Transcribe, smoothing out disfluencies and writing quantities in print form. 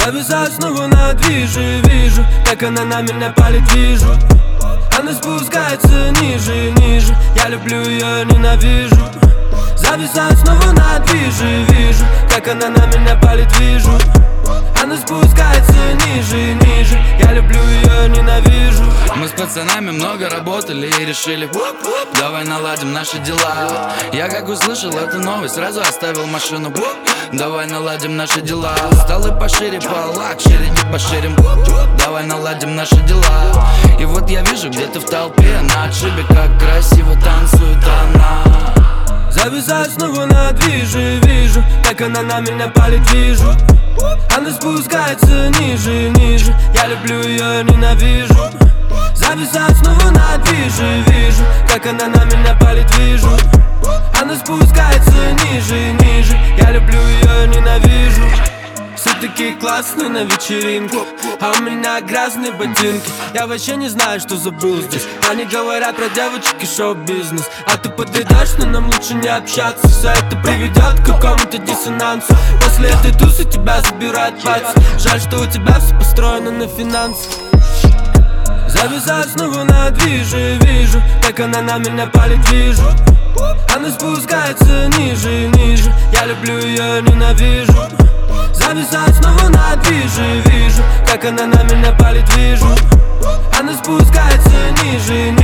Зависаю снова на движе, вижу, как она на меня палит, вижу. Она спускается ниже, ниже, я люблю ее, ненавижу. Зависаю снова на движе, вижу, как она на меня палит, вижу. Она спускается ниже, ниже, я люблю ее, ненавижу. Мы с пацанами много работали и решили, давай наладим наши дела. Я как услышал эту новость, сразу оставил машину. Давай наладим наши дела. Столы пошире, полакшире, не поширим. Давай наладим наши дела. И вот я вижу где-то в толпе на отшибе, как красиво танцует она. Зависаю снова на движе, вижу, как она на меня палит, вижу. Она спускается ниже, ниже, я люблю ее, ненавижу. Зависаю снова на движе, вижу, как она на меня палит, вижу. Она спускается ниже, ниже, я люблю ее, ненавижу. Все такие классные на вечеринке, а у меня грязные ботинки. Я вообще не знаю, что забыл здесь. Они говорят про девочек и шоу-бизнес, а ты подойдешь, но нам лучше не общаться. Все это приведет к какому-то диссонансу. После этой тусы тебя забирают пальцы. Жаль, что у тебя все построено на финансах. Зависаю снова на движе, вижу, как она на меня палит, вижу. Она спускается ниже, ниже, я люблю ее, ненавижу. Зависаю снова на движе, вижу, как она на меня палит, вижу. Она спускается ниже, ниже.